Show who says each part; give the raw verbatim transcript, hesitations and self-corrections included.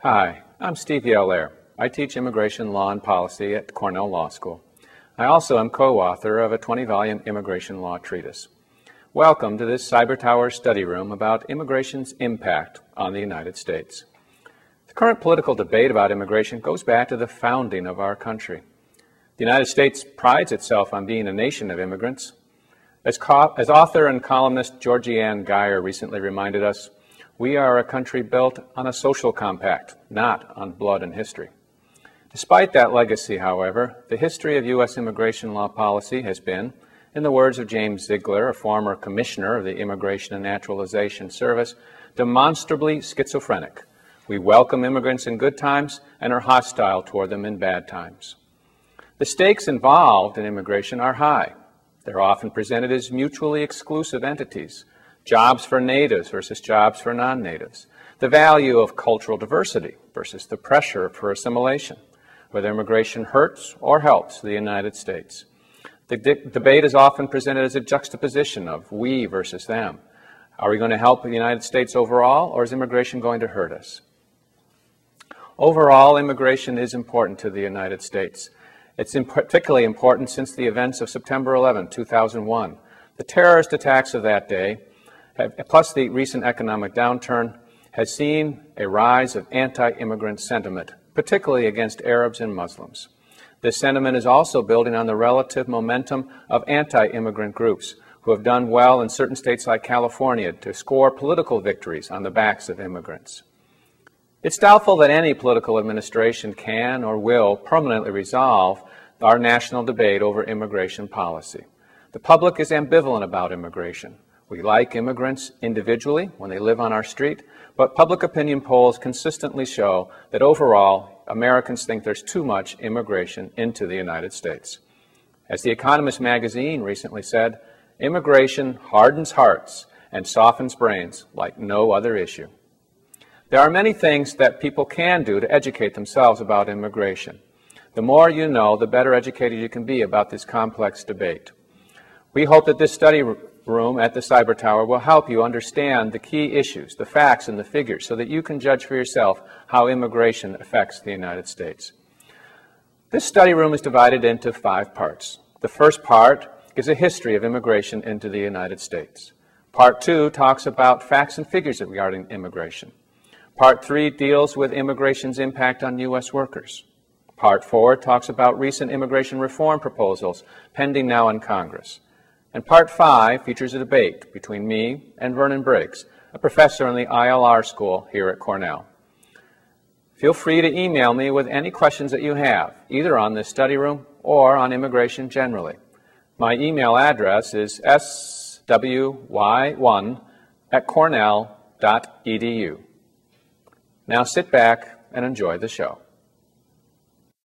Speaker 1: Hi, I'm Steve Yellair. I teach immigration law and policy at Cornell Law School. I also am co-author of a twenty volume immigration law treatise. Welcome to this Cyber Tower study room about immigration's impact on the United States. The current political debate about immigration goes back to the founding of our country. The United States prides itself on being a nation of immigrants. As, co as author and columnist Georgianne Geyer recently reminded us, we are a country built on a social compact, not on blood and history. Despite that legacy, however, the history of U S immigration law policy has been, in the words of James Ziegler, a former commissioner of the Immigration and Naturalization Service, demonstrably schizophrenic. We welcome immigrants in good times and are hostile toward them in bad times. The stakes involved in immigration are high. They're often presented as mutually exclusive entities. Jobs for natives versus jobs for non-natives, the value of cultural diversity versus the pressure for assimilation, whether immigration hurts or helps the United States. The de debate is often presented as a juxtaposition of we versus them. Are we going to help the United States overall, or is immigration going to hurt us? Overall, immigration is important to the United States. It's in particularly important since the events of September eleventh, two thousand one. The terrorist attacks of that day, plus the recent economic downturn, has seen a rise of anti-immigrant sentiment, particularly against Arabs and Muslims. This sentiment is also building on the relative momentum of anti-immigrant groups who have done well in certain states like California to score political victories on the backs of immigrants. It's doubtful that any political administration can or will permanently resolve our national debate over immigration policy. The public is ambivalent about immigration. We like immigrants individually when they live on our street, but public opinion polls consistently show that overall, Americans think there's too much immigration into the United States. As The Economist magazine recently said, immigration hardens hearts and softens brains like no other issue. There are many things that people can do to educate themselves about immigration. The more you know, the better educated you can be about this complex debate. We hope that this study room at the Cyber Tower will help you understand the key issues, the facts and the figures, so that you can judge for yourself how immigration affects the United States. This study room is divided into five parts. The first part gives a history of immigration into the United States. Part two talks about facts and figures regarding immigration. Part three deals with immigration's impact on U S workers. Part four talks about recent immigration reform proposals pending now in Congress. And Part five features a debate between me and Vernon Briggs, a professor in the I L R school here at Cornell. Feel free to email me with any questions that you have, either on this study room or on immigration generally. My email address is s w y one at cornell dot e d u. Now sit back and enjoy the show.